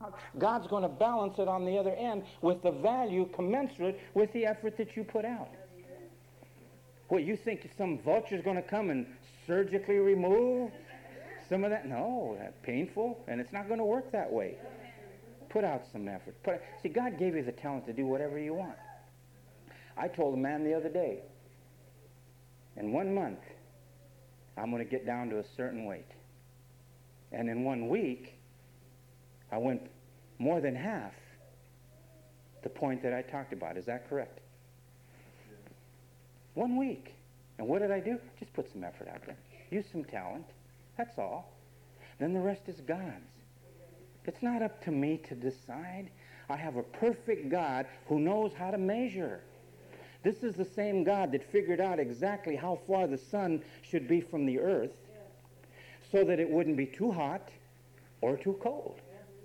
God's going to balance it on the other end with the value commensurate with the effort that you put out. What, you think some vulture's going to come and surgically remove some of that? No, that's painful, and it's not going to work that way. Put out some effort. See, God gave you the talent to do whatever you want. I told a man the other day, in 1 month, I'm going to get down to a certain weight. And in 1 week, I went more than half the point that I talked about. Is that correct? 1 week. And what did I do? Just put some effort out there. Use some talent. That's all. Then the rest is God's. It's not up to me to decide. I have a perfect God who knows how to measure. This is the same God that figured out exactly how far the sun should be from the earth so that it wouldn't be too hot or too cold.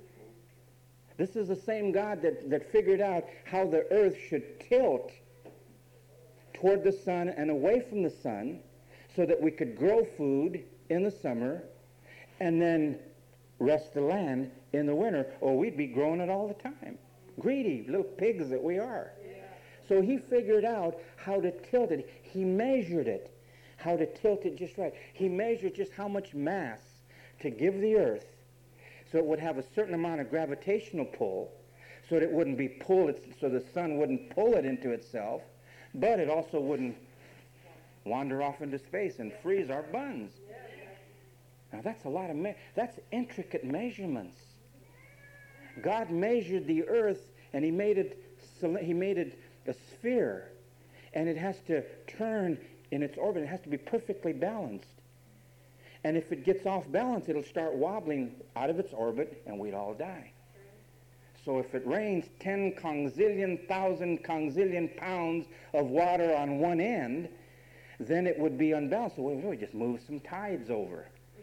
This is the same God that figured out how the earth should tilt toward the sun and away from the sun so that we could grow food in the summer and then rest the land in the winter, or we'd be growing it all the time. Greedy little pigs that we are. So he figured out how to tilt it. He measured it, how to tilt it just right. He measured just how much mass to give the earth so it would have a certain amount of gravitational pull, so that it wouldn't be pulled, so the sun wouldn't pull it into itself, but it also wouldn't wander off into space and freeze our buns. Now that's a lot of, that's intricate measurements. God measured the earth and he made it a sphere, and it has to turn in its orbit. It has to be perfectly balanced. And if it gets off balance, it'll start wobbling out of its orbit and we'd all die. So if it rains 10 congzillion, thousand congzillion pounds of water on one end, then it would be unbalanced. So we just move some tides over.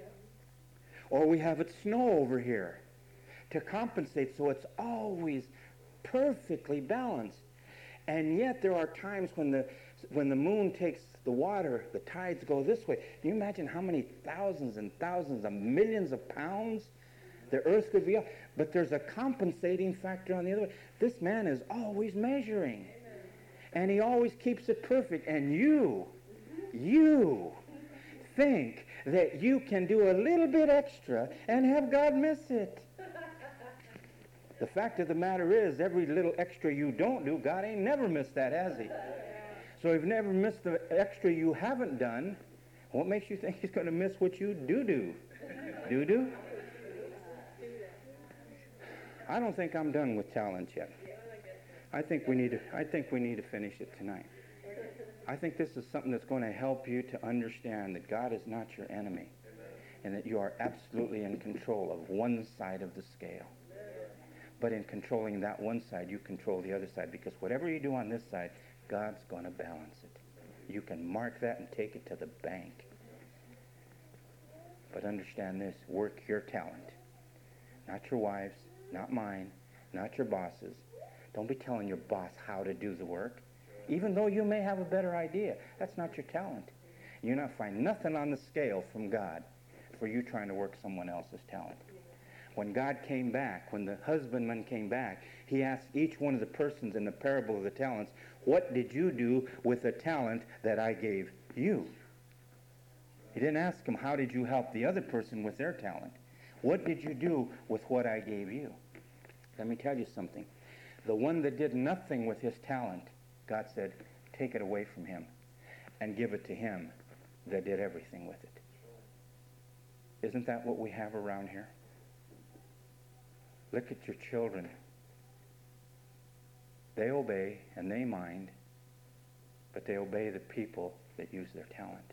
Or we have it snow over here to compensate so it's always perfectly balanced. And yet there are times when the moon takes the water, the tides go this way. Can you imagine how many thousands and thousands of millions of pounds the earth could be off? But there's a compensating factor on the other way. This man is always measuring. And he always keeps it perfect. And you think that you can do a little bit extra and have God miss it. The fact of the matter is, every little extra you don't do, God ain't never missed that, has he? So if you've never missed the extra you haven't done, what makes you think he's going to miss what you do? Do? I don't think I'm done with talent yet. I think we need to finish it tonight. I think this is something that's going to help you to understand that God is not your enemy and that you are absolutely in control of one side of the scale. But in controlling that one side, you control the other side, because whatever you do on this side, God's going to balance it. You can mark that and take it to the bank. But understand this, work your talent. Not your wives, not mine, not your bosses. Don't be telling your boss how to do the work. Even though you may have a better idea, that's not your talent. You're not find nothing on the scale from God for you trying to work someone else's talent. When God came back, when the husbandman came back, he asked each one of the persons in the parable of the talents, what did you do with the talent that I gave you? He didn't ask him, how did you help the other person with their talent? What did you do with what I gave you? Let me tell you something. The one that did nothing with his talent, God said, take it away from him and give it to him that did everything with it. Isn't that what we have around here? Look at your children. They obey and they mind, but they obey the people that use their talent.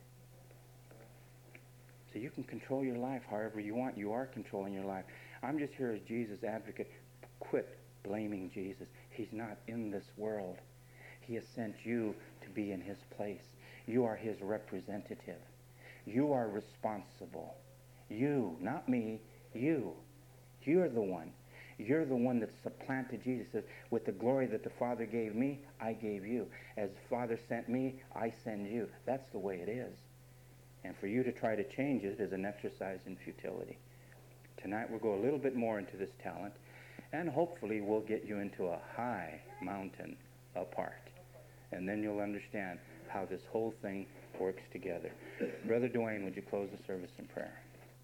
So you can control your life however you want. You are controlling your life. I'm just here as Jesus' advocate. Quit blaming Jesus. He's not in this world. He has sent you to be in his place. You are his representative. You are responsible. You, not me, you. You're the one. You're the one that supplanted Jesus. Says, with the glory that the Father gave me, I gave you. As the Father sent me, I send you. That's the way it is. And for you to try to change it is an exercise in futility. Tonight we'll go a little bit more into this talent. and hopefully we'll get you into a high mountain apart. And then you'll understand how this whole thing works together. Brother Dwayne, would you close the service in prayer?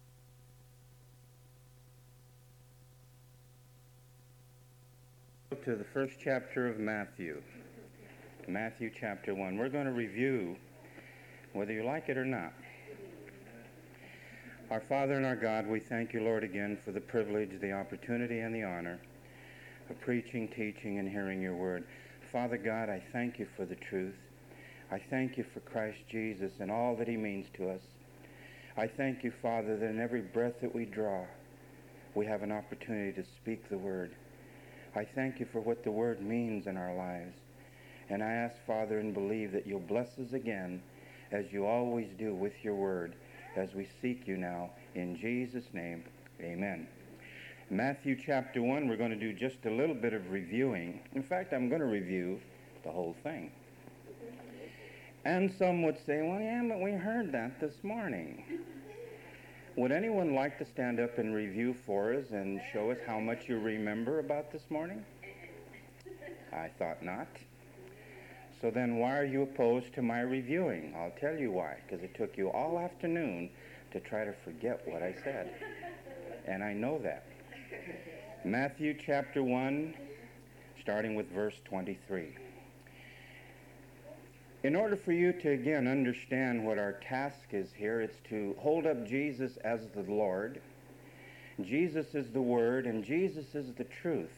To the first chapter of Matthew. Matthew chapter 1. We're going to review, whether you like it or not. Our Father and our God, we thank you, Lord, again for the privilege, the opportunity, and the honor of preaching, teaching, and hearing your word. Father God, I thank you for the truth. I thank you for Christ Jesus and all that he means to us. I thank you, Father, that in every breath that we draw, we have an opportunity to speak the word. I thank you for what the word means in our lives. And I ask, Father, and believe that you'll bless us again, as you always do with your word, as we seek you now. In Jesus' name, amen. Matthew chapter 1, we're going to do just a little bit of reviewing. In fact, I'm going to review the whole thing. And some would say, well, yeah, but we heard that this morning. Would anyone like to stand up and review for us and show us how much you remember about this morning? I thought not. So then why are you opposed to my reviewing? I'll tell you why. Because it took you all afternoon to try to forget what I said. And I know that. Matthew chapter 1, starting with verse 23. In order for you to, again, understand what our task is here, it's to hold up Jesus as the Lord. Jesus is the Word, and Jesus is the truth.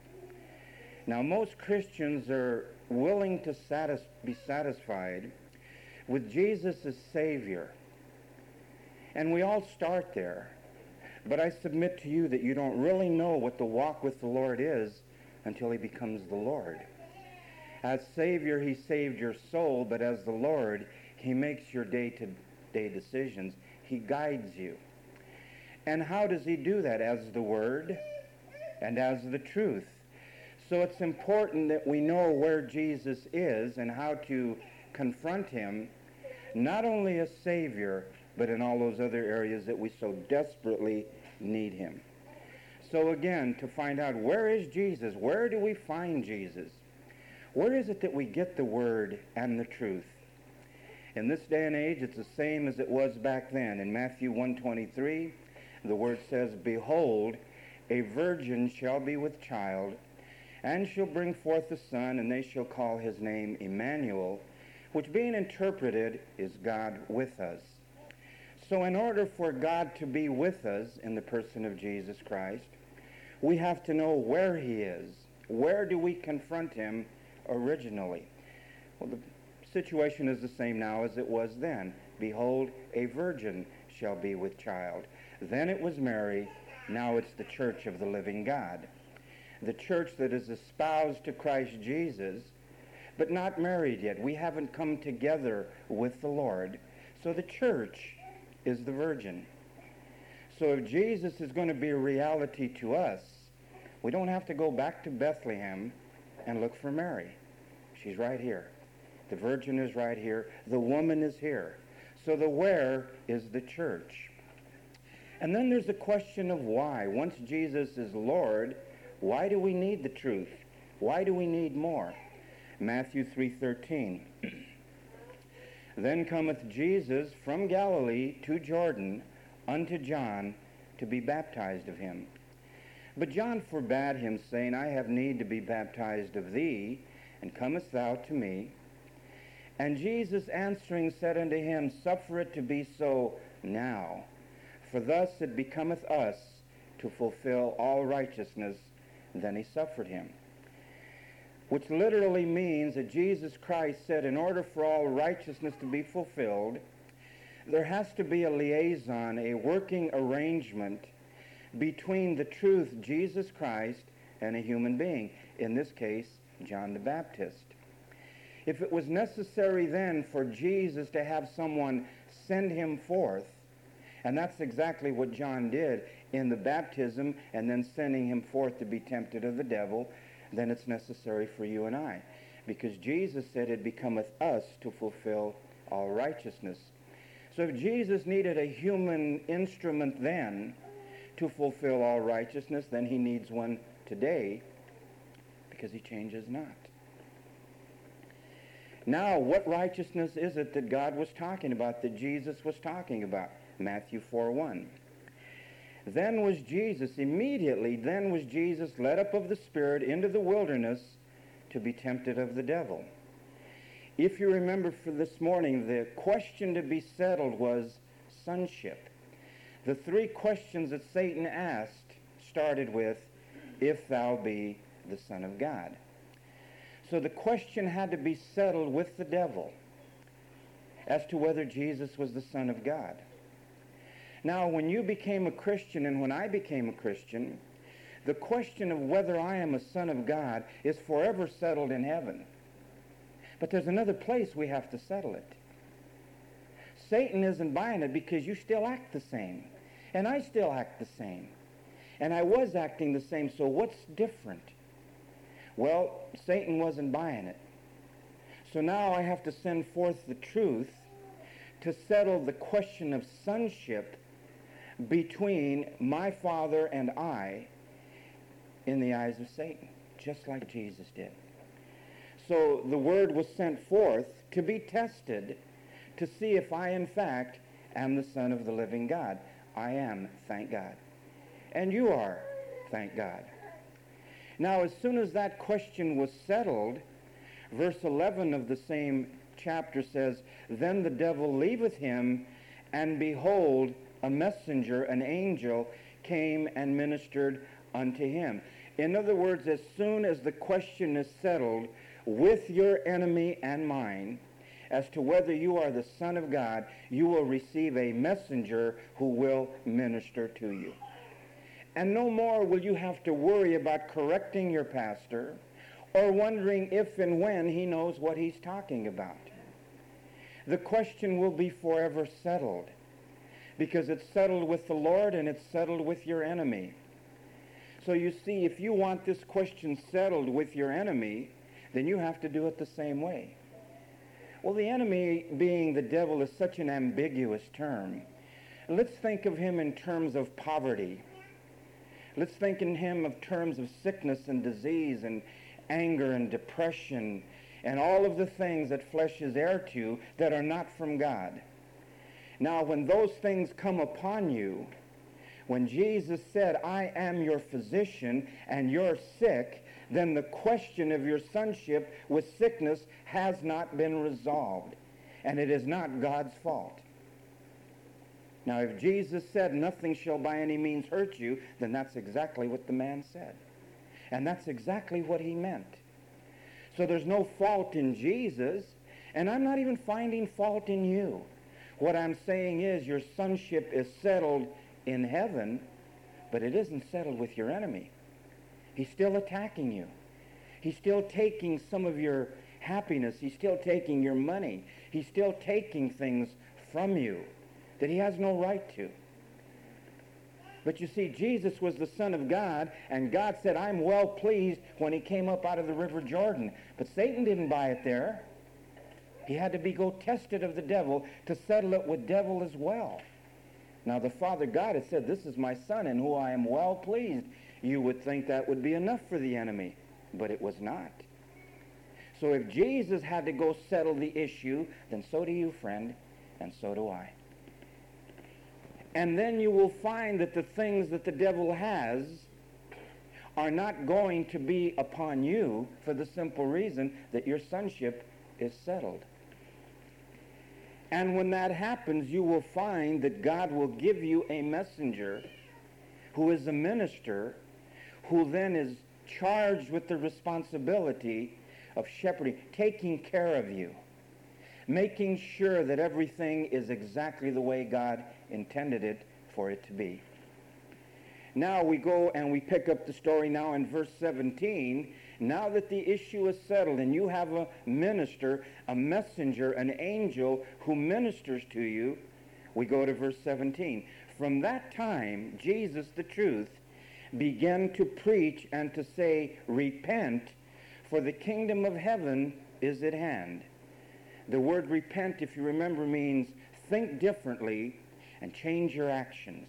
Now, most Christians are willing to be satisfied with Jesus as Savior. And we all start there. But I submit to you that you don't really know what the walk with the Lord is until he becomes the Lord. As Savior, he saved your soul, but as the Lord, he makes your day-to-day decisions. He guides you. And how does he do that? As the Word and as the truth. So it's important that we know where Jesus is and how to confront him, not only as Savior, but in all those other areas that we so desperately need him. So again, to find out where is Jesus, where do we find Jesus? Where is it that we get the Word and the truth? In this day and age, it's the same as it was back then. In Matthew 1:23, the Word says, "Behold, a virgin shall be with child, and shall bring forth a son, and they shall call his name Emmanuel," which being interpreted is God with us. So in order for God to be with us in the person of Jesus Christ, we have to know where he is. Where do we confront him originally? Well, the situation is the same now as it was then. Behold, a virgin shall be with child. Then it was Mary, now it's the church of the living God. The church that is espoused to Christ Jesus, but not married yet. We haven't come together with the Lord. So the church is the virgin. So if Jesus is going to be a reality to us, we don't have to go back to Bethlehem and look for Mary. She's right here. The virgin is right here. The woman is here. So the where is the church. And then there's the question of why. Once Jesus is Lord, why do we need the truth? Why do we need more? Matthew 3:13. Then cometh Jesus from Galilee to Jordan unto John to be baptized of him. But John forbade him, saying, I have need to be baptized of thee, and comest thou to me? And Jesus answering said unto him, Suffer it to be so now, for thus it becometh us to fulfill all righteousness. Then he suffered him. Which literally means that Jesus Christ said in order for all righteousness to be fulfilled, there has to be a liaison, a working arrangement between the truth, Jesus Christ, and a human being. In this case, John the Baptist. If it was necessary then for Jesus to have someone send him forth, and that's exactly what John did in the baptism and then sending him forth to be tempted of the devil, then it's necessary for you and I. Because Jesus said it becometh us to fulfill all righteousness. So if Jesus needed a human instrument then to fulfill all righteousness, then he needs one today, because he changes not. Now, what righteousness is it that God was talking about, that Jesus was talking about? Matthew 4:1. Then was Jesus led up of the Spirit into the wilderness to be tempted of the devil. If you remember for this morning, the question to be settled was sonship. The three questions that Satan asked started with, if thou be the Son of God. So the question had to be settled with the devil as to whether Jesus was the Son of God. Now, when you became a Christian and when I became a Christian, the question of whether I am a son of God is forever settled in heaven. But there's another place we have to settle it. Satan isn't buying it because you still act the same. And I still act the same. And I was acting the same, so what's different? Well, Satan wasn't buying it. So now I have to send forth the truth to settle the question of sonship between my Father and I in the eyes of Satan, just like Jesus did. So the word was sent forth to be tested to see if I, in fact, am the Son of the living God. I am, thank God. And you are, thank God. Now, as soon as that question was settled, verse 11 of the same chapter says, then the devil leaveth him, and behold, a messenger, an angel, came and ministered unto him. In other words, as soon as the question is settled with your enemy and mine as to whether you are the Son of God, you will receive a messenger who will minister to you. And no more will you have to worry about correcting your pastor or wondering if and when he knows what he's talking about. The question will be forever settled, because it's settled with the Lord and it's settled with your enemy. So you see, if you want this question settled with your enemy, then you have to do it the same way. Well, the enemy, being the devil, is such an ambiguous term. Let's think of him in terms of poverty. Let's think in him of terms of sickness and disease and anger and depression and all of the things that flesh is heir to that are not from God. Now, when those things come upon you, when Jesus said, I am your physician and you're sick, then the question of your sonship with sickness has not been resolved. And it is not God's fault. Now, if Jesus said, nothing shall by any means hurt you, then that's exactly what the man said. And that's exactly what he meant. So there's no fault in Jesus, and I'm not even finding fault in you. What I'm saying is your sonship is settled in heaven, but it isn't settled with your enemy. He's still attacking you. He's still taking some of your happiness. He's still taking your money. He's still taking things from you that he has no right to. But you see, Jesus was the Son of God, and God said, I'm well pleased when he came up out of the river Jordan. But Satan didn't buy it there. He had to go tested of the devil to settle it with devil as well. Now the Father God had said, this is my Son in whom I am well pleased. You would think that would be enough for the enemy, but it was not. So if Jesus had to go settle the issue, then so do you, friend, and so do I. And then you will find that the things that the devil has are not going to be upon you for the simple reason that your sonship is settled. And when that happens, you will find that God will give you a messenger who is a minister, who then is charged with the responsibility of shepherding, taking care of you, making sure that everything is exactly the way God intended it for it to be. Now we go and we pick up the story now in verse 17. Now that the issue is settled and you have a minister, a messenger, an angel who ministers to you, we go to verse 17. From that time, Jesus, the truth, began to preach and to say, repent, for the kingdom of heaven is at hand. The word repent, if you remember, means think differently and change your actions.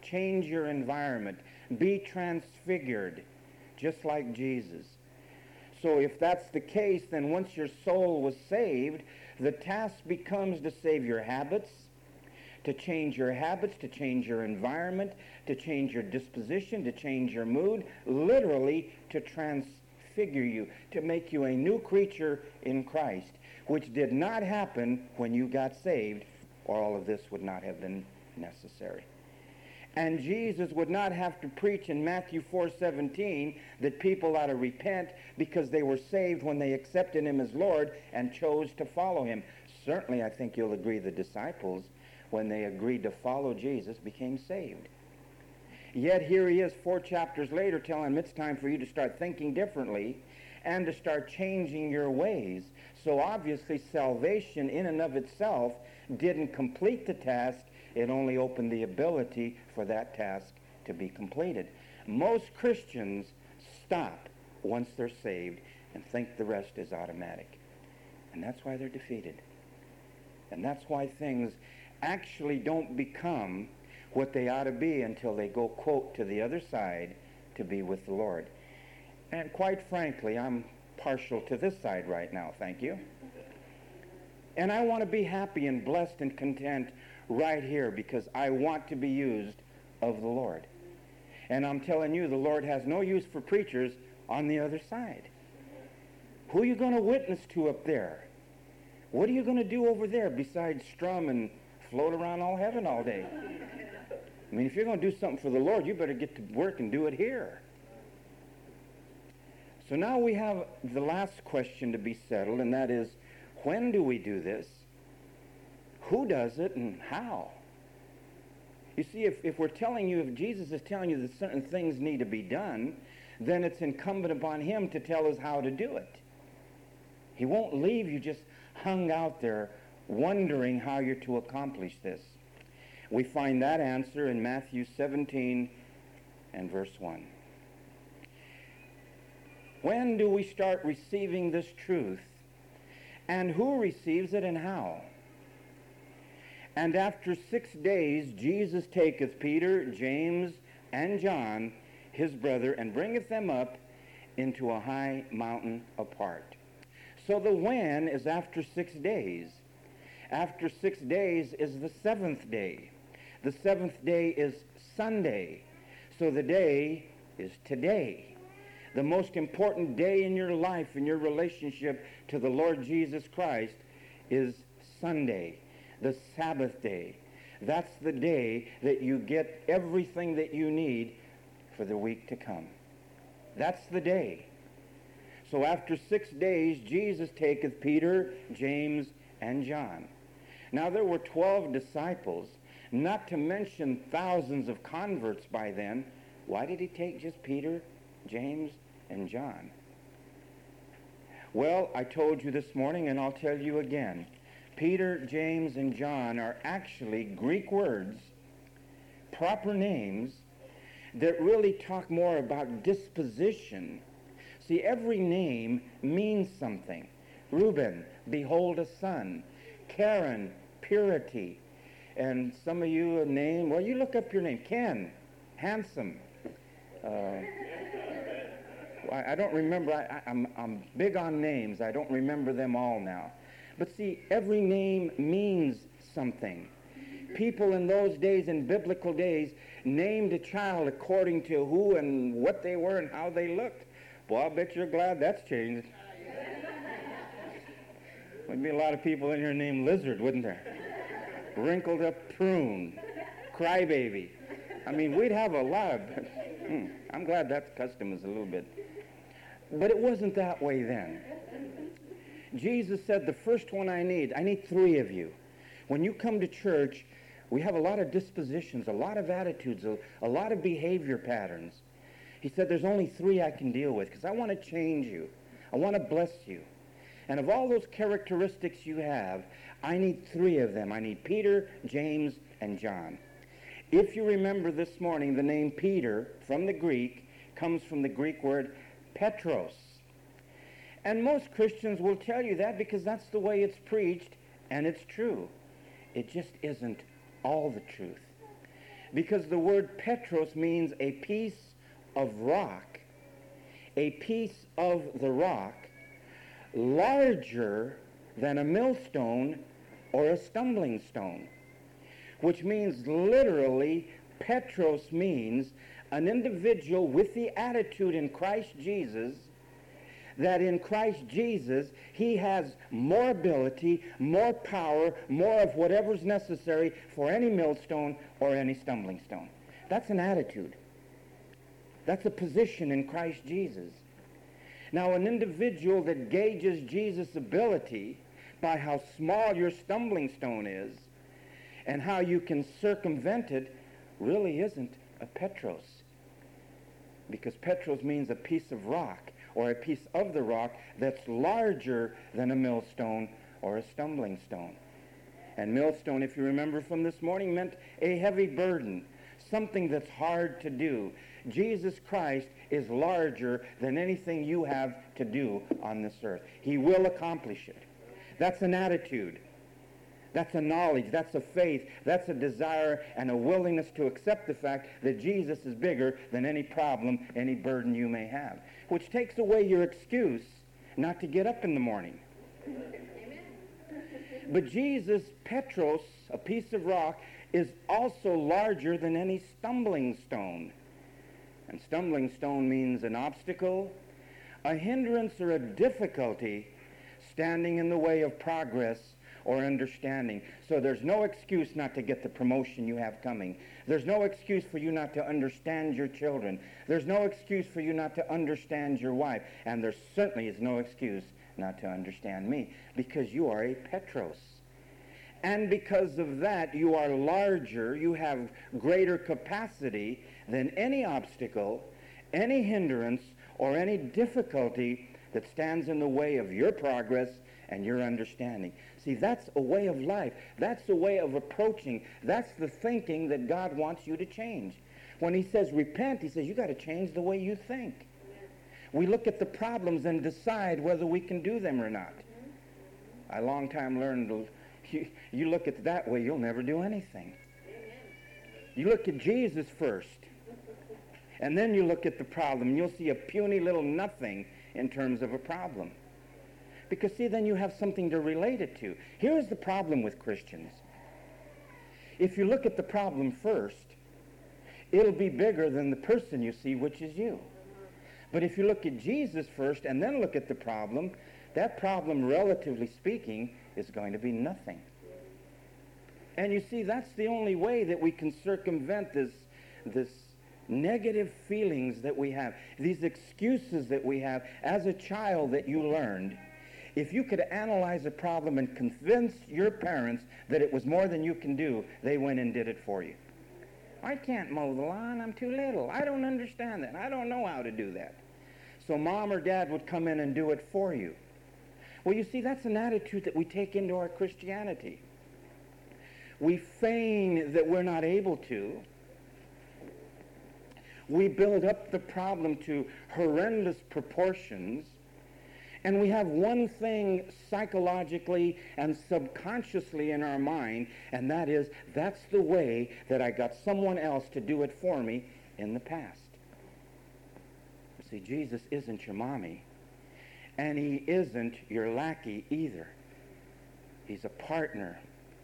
change your environment, be transfigured, just like Jesus. So if that's the case, then once your soul was saved, the task becomes to save your habits, to change your environment, to change your disposition, to change your mood, literally to transfigure you, to make you a new creature in Christ, which did not happen when you got saved, or all of this would not have been necessary. And Jesus would not have to preach in Matthew 4:17 that people ought to repent because they were saved when they accepted him as Lord and chose to follow him. Certainly, I think you'll agree the disciples, when they agreed to follow Jesus, became saved. Yet here he is 4 chapters later telling them it's time for you to start thinking differently and to start changing your ways. So obviously salvation in and of itself didn't complete the task. It only opened the ability for that task to be completed. Most Christians stop once they're saved and think the rest is automatic. And that's why they're defeated. And that's why things actually don't become what they ought to be until they go, quote, to the other side to be with the Lord. And quite frankly, I'm partial to this side right now, thank you. And I want to be happy and blessed and content right here because I want to be used of the Lord. And I'm telling you, the Lord has no use for preachers on the other side. Who are you going to witness to up there? What are you going to do over there besides strum and float around all heaven all day? I mean, if you're going to do something for the Lord, you better get to work and do it here. So now we have the last question to be settled, and that is, when do we do this? Who does it and how? You see, if we're telling you, if Jesus is telling you that certain things need to be done, then it's incumbent upon him to tell us how to do it. He won't leave you just hung out there wondering how you're to accomplish this. We find that answer in Matthew 17 and verse 1. When do we start receiving this truth? And who receives it and how? And after 6 days, Jesus taketh Peter, James, and John, his brother, and bringeth them up into a high mountain apart. So the when is after 6 days. After 6 days is the 7th day. The 7th day is Sunday. So the day is today. The most important day in your life, in your relationship to the Lord Jesus Christ, is Sunday, the Sabbath day. That's the day that you get everything that you need for the week to come. That's the day. So after 6 days, Jesus taketh Peter, James, and John. Now there were 12 disciples, not to mention thousands of converts by then. Why did he take just Peter, James, and John? Well, I told you this morning, and I'll tell you again. Peter, James, and John are actually Greek words, proper names, that really talk more about disposition. See, every name means something. Reuben, behold a son. Karen, purity. And some of you a name, well, you look up your name. Ken, handsome. I don't remember. I'm big on names. I don't remember them all now. But see, every name means something. People in those days, in biblical days, named a child according to who and what they were and how they looked. Well, I bet you're glad that's changed. There'd be a lot of people in here named Lizard, wouldn't there? Wrinkled up prune, crybaby. I mean, we'd have a lot of... I'm glad that custom is a little bit... But it wasn't that way then. Jesus said, the first one I need 3 of you. When you come to church, we have a lot of dispositions, a lot of attitudes, a lot of behavior patterns. He said, there's only 3 I can deal with because I want to change you. I want to bless you. And of all those characteristics you have, I need 3 of them. I need Peter, James, and John. If you remember this morning, the name Peter from the Greek comes from the Greek word Petros. And most Christians will tell you that because that's the way it's preached, and it's true. It just isn't all the truth. Because the word Petros means a piece of rock, a piece of the rock larger than a millstone or a stumbling stone, which means literally Petros means an individual with the attitude in Christ Jesus that in Christ Jesus he has more ability, more power, more of whatever's necessary for any millstone or any stumbling stone. That's an attitude. That's a position in Christ Jesus. Now, an individual that gauges Jesus' ability by how small your stumbling stone is and how you can circumvent it really isn't a Petros. Because Petros means a piece of rock or a piece of the rock that's larger than a millstone or a stumbling stone. And millstone, if you remember from this morning, meant a heavy burden, something that's hard to do. Jesus Christ is larger than anything you have to do on this earth. He will accomplish it. That's an attitude. That's a knowledge. That's a faith. That's a desire and a willingness to accept the fact that Jesus is bigger than any problem, any burden you may have. Which takes away your excuse not to get up in the morning. But Jesus, Petros, a piece of rock, is also larger than any stumbling stone. And stumbling stone means an obstacle, a hindrance, or a difficulty standing in the way of progress or understanding. So there's no excuse not to get the promotion you have coming. There's no excuse for you not to understand your children. There's no excuse for you not to understand your wife. And there certainly is no excuse not to understand me, because you are a Petros. And because of that, you are larger, you have greater capacity than any obstacle, any hindrance, or any difficulty that stands in the way of your progress and your understanding. See, that's a way of life. That's a way of approaching. That's the thinking that God wants you to change. When he says repent, he says you got to change the way you think. We look at the problems and decide whether we can do them or not. I long time learned you look at it that way, you'll never do anything. You look at Jesus first, and then you look at the problem, and you'll see a puny little nothing in terms of a problem. Because, see, then you have something to relate it to. Here's the problem with Christians. If you look at the problem first, it'll be bigger than the person you see, which is you. But if you look at Jesus first and then look at the problem, that problem, relatively speaking, is going to be nothing. And you see, that's the only way that we can circumvent this negative feelings that we have, these excuses that we have as a child that you learned. If you could analyze a problem and convince your parents that it was more than you can do, they went and did it for you. I can't mow the lawn, I'm too little. I don't understand that. I don't know how to do that. So mom or dad would come in and do it for you. Well, you see, that's an attitude that we take into our Christianity. We feign that we're not able to. We build up the problem to horrendous proportions. And we have one thing psychologically and subconsciously in our mind, and that is, that's the way that I got someone else to do it for me in the past. See, Jesus isn't your mommy, and he isn't your lackey either. He's a partner.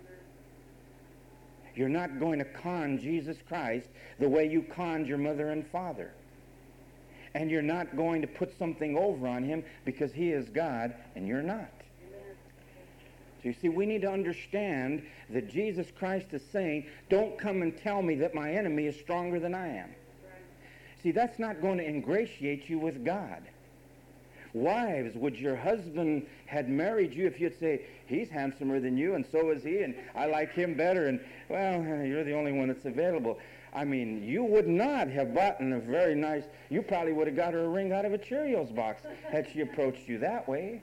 You're not going to con Jesus Christ the way you conned your mother and father. And you're not going to put something over on him because he is God and you're not. So you see, we need to understand that Jesus Christ is saying, don't come and tell me that my enemy is stronger than I am. See, that's not going to ingratiate you with God. Wives, would your husband had married you if you'd say, he's handsomer than you and so is he and I like him better and, well, you're the only one that's available. I mean, you would not have bought a very nice, you probably would have got her a ring out of a Cheerios box had she approached you that way.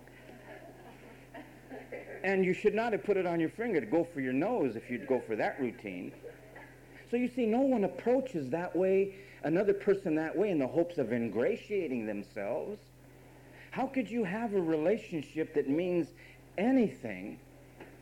And you should not have put it on your finger to go for your nose if you'd go for that routine. So you see, no one approaches that way, another person that way in the hopes of ingratiating themselves. How could you have a relationship that means anything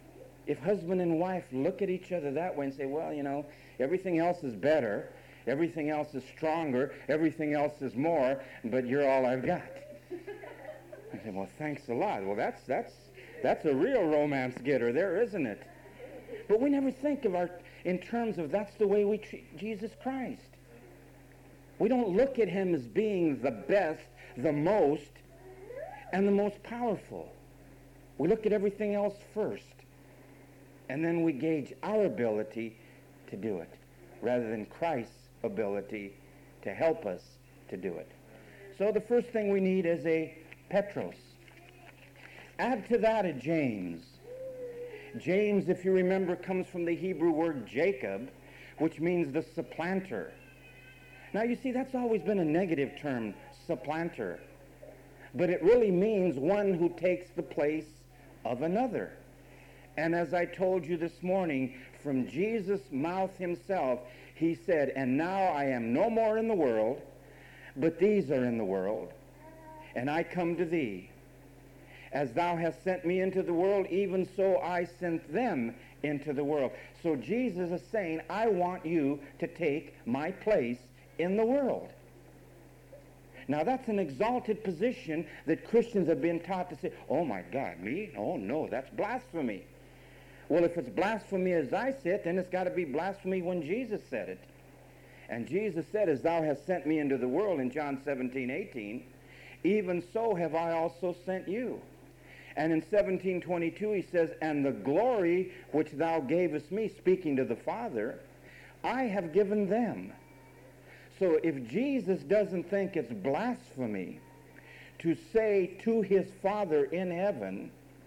If husband and wife look at each other that way and say, well, everything else is better, everything else is stronger, everything else is more, but you're all I've got. I say, well, thanks a lot. Well, that's a real romance getter there, isn't it? But we never think of in terms of that's the way we treat Jesus Christ. We don't look at him as being the best, the most, and the most powerful. We look at everything else first. And then we gauge our ability to do it, rather than Christ's ability to help us to do it. So the first thing we need is a Petros. Add to that a James. James, if you remember, comes from the Hebrew word Jacob, which means the supplanter. Now, you see, that's always been a negative term, supplanter. But it really means one who takes the place of another. And as I told you this morning, from Jesus' mouth himself, he said, and now I am no more in the world, but these are in the world, and I come to thee. As thou hast sent me into the world, even so I sent them into the world. So Jesus is saying, I want you to take my place in the world. Now that's an exalted position that Christians have been taught to say, oh my God, me? Oh no, that's blasphemy. Well, if it's blasphemy as I say it, then it's got to be blasphemy when Jesus said it. And Jesus said, as thou hast sent me into the world in John 17:18, even so have I also sent you. And in 17:22 he says, and the glory which thou gavest me, speaking to the Father, I have given them. So if Jesus doesn't think it's blasphemy to say to his Father in heaven,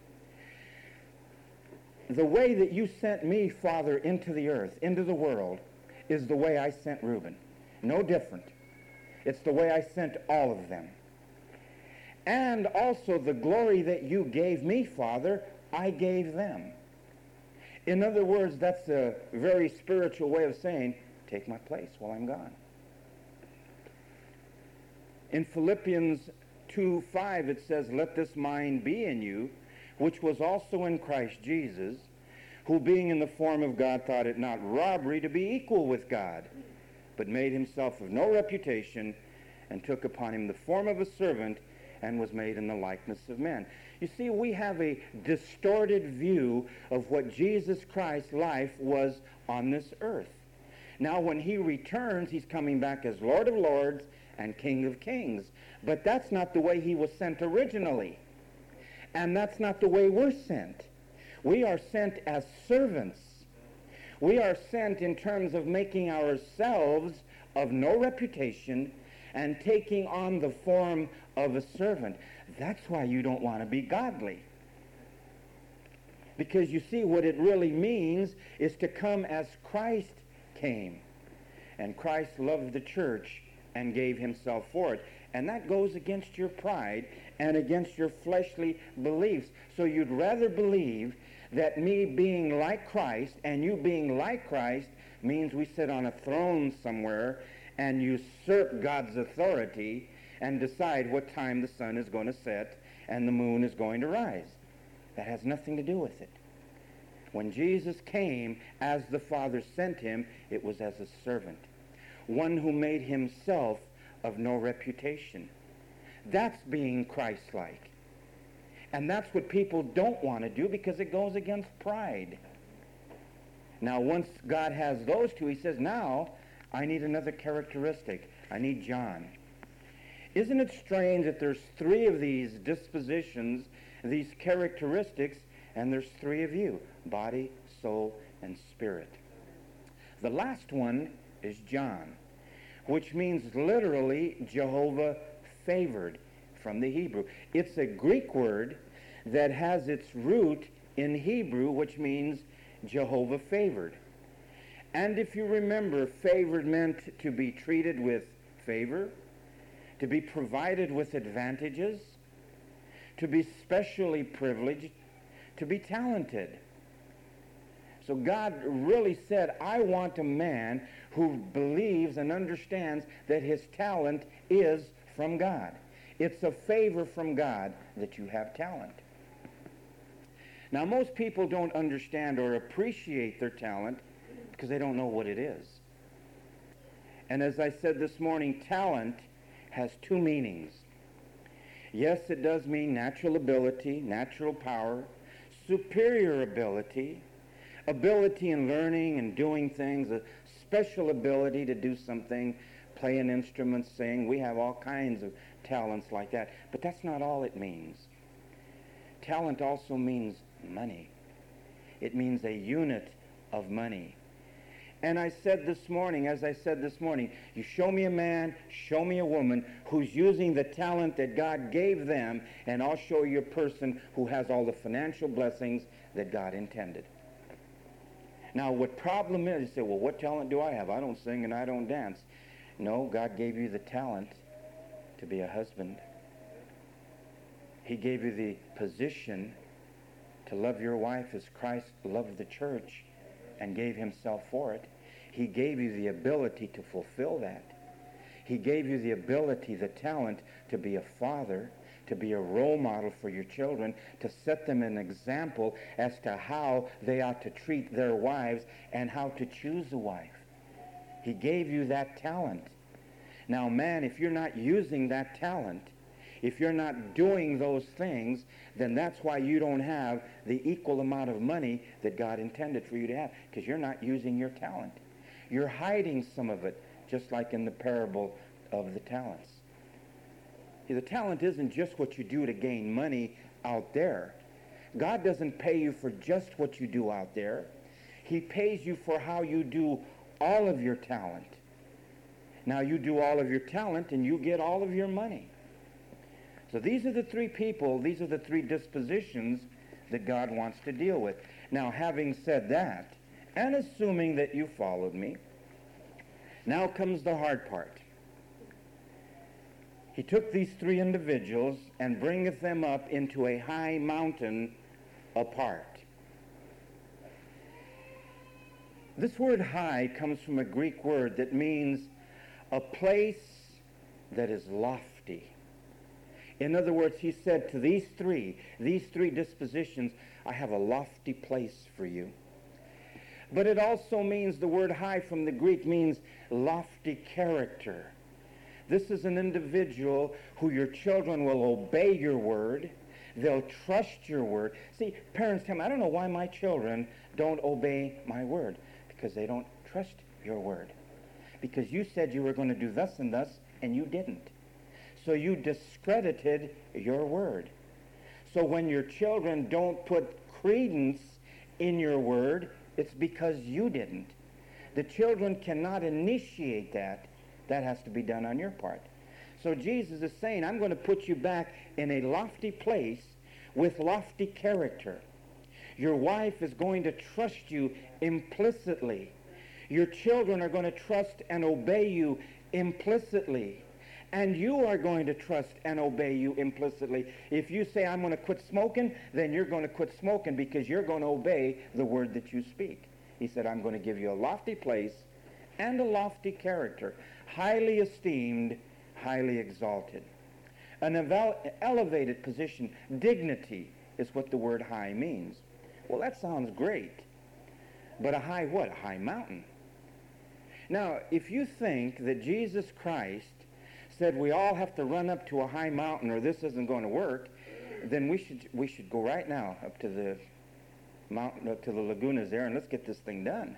the way that you sent me, Father, into the earth, into the world, is the way I sent Reuben. No different. It's the way I sent all of them. And also the glory that you gave me, Father, I gave them. In other words, that's a very spiritual way of saying, take my place while I'm gone. In Philippians 2:5 it says, let this mind be in you, which was also in Christ Jesus, who being in the form of God thought it not robbery to be equal with God, but made himself of no reputation, and took upon him the form of a servant, and was made in the likeness of men. You see, we have a distorted view of what Jesus Christ's life was on this earth. Now, when he returns, he's coming back as Lord of Lords and King of Kings. But that's not the way he was sent originally. And that's not the way we're sent. We are sent as servants. We are sent in terms of making ourselves of no reputation and taking on the form of a servant. That's why you don't want to be godly. Because you see, what it really means is to come as Christ came. And Christ loved the church and gave himself for it. And that goes against your pride and against your fleshly beliefs. So you'd rather believe that me being like Christ and you being like Christ means we sit on a throne somewhere and usurp God's authority and decide what time the sun is going to set and the moon is going to rise. That has nothing to do with it. When Jesus came as the Father sent him, it was as a servant, one who made himself of no reputation. That's being Christ-like. And that's what people don't want to do because it goes against pride. Now, once God has those two, he says, now I need another characteristic. I need John. Isn't it strange that there's three of these dispositions, these characteristics, and there's three of you, body, soul, and spirit. The last one is John, which means literally Jehovah favored from the Hebrew. It's a Greek word that has its root in Hebrew, which means Jehovah favored. And if you remember, favored meant to be treated with favor, to be provided with advantages, to be specially privileged, to be talented. So God really said, I want a man who believes and understands that his talent is from God. It's a favor from God that you have talent. Now, most people don't understand or appreciate their talent because they don't know what it is. And as I said this morning, talent has two meanings. Yes, it does mean natural ability, natural power, superior ability, ability in learning and doing things, a special ability to do something, play an instrument, sing. We have all kinds of talents like that. But that's not all it means. Talent also means money. It means a unit of money. And I said this morning, as I said this morning, you show me a man, show me a woman who's using the talent that God gave them, and I'll show you a person who has all the financial blessings that God intended. Now, what problem is, you say, well, what talent do I have? I don't sing and I don't dance. No, God gave you the talent to be a husband. He gave you the position to love your wife as Christ loved the church and gave himself for it. He gave you the ability to fulfill that. He gave you the ability, the talent to be a father, to be a role model for your children, to set them an example as to how they ought to treat their wives and how to choose a wife. He gave you that talent. Now, man, if you're not using that talent, if you're not doing those things, then that's why you don't have the equal amount of money that God intended for you to have, because you're not using your talent. You're hiding some of it, just like in the parable of the talents. See, the talent isn't just what you do to gain money out there. God doesn't pay you for just what you do out there. He pays you for how you do all of your talent. Now, you do all of your talent and you get all of your money. So these are the three people, these are the three dispositions that God wants to deal with. Now, having said that, and assuming that you followed me, now comes the hard part. He took these three individuals and bringeth them up into a high mountain apart. This word high comes from a Greek word that means a place that is lofty. In other words, he said to these three dispositions, I have a lofty place for you. But it also means, the word high from the Greek means lofty character. This is an individual who your children will obey your word. They'll trust your word. See, parents tell me, I don't know why my children don't obey my word. Because they don't trust your word. Because you said you were going to do thus and thus, and you didn't. So you discredited your word. So when your children don't put credence in your word, it's because you didn't. The children cannot initiate that. That has to be done on your part. So Jesus is saying, I'm going to put you back in a lofty place with lofty character. Your wife is going to trust you implicitly. Your children are going to trust and obey you implicitly. And you are going to trust and obey you implicitly. If you say, I'm going to quit smoking, then you're going to quit smoking because you're going to obey the word that you speak. He said, I'm going to give you a lofty place and a lofty character, highly esteemed, highly exalted. An elevated position, dignity, is what the word high means. Well, that sounds great. But a high what? A high mountain. Now, if you think that Jesus Christ said we all have to run up to a high mountain or this isn't going to work, then we should go right now up to the mountain, up to the lagunas there, and let's get this thing done.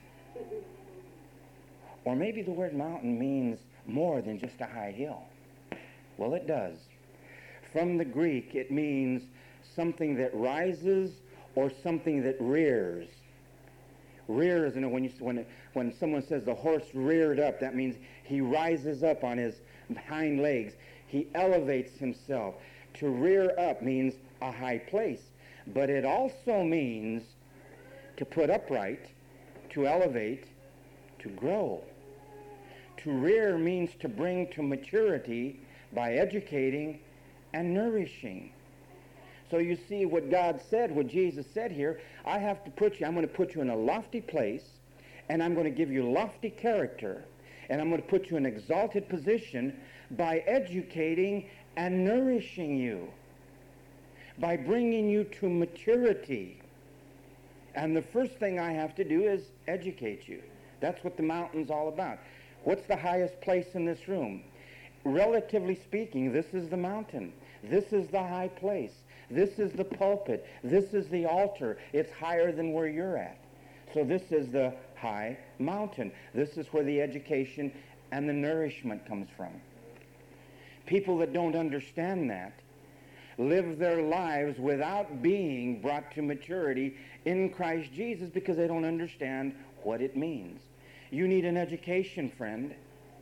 Or maybe the word mountain means more than just a high hill. Well, it does. From the Greek, it means something that rises or something that rears. Rears, you know, when someone says the horse reared up, that means he rises up on his hind legs. He elevates himself. To rear up means a high place. But it also means to put upright, to elevate, to grow. To rear means to bring to maturity by educating and nourishing. So you see what God said, what Jesus said here, I'm going to put you in a lofty place, and I'm going to give you lofty character, and I'm going to put you in an exalted position by educating and nourishing you, by bringing you to maturity. And the first thing I have to do is educate you. That's what the mountain's all about. What's the highest place in this room? Relatively speaking, this is the mountain. This is the high place. This is the pulpit. This is the altar. It's higher than where you're at. So this is the high mountain. This is where the education and the nourishment comes from. People that don't understand that live their lives without being brought to maturity in Christ Jesus because they don't understand what it means. You need an education, friend.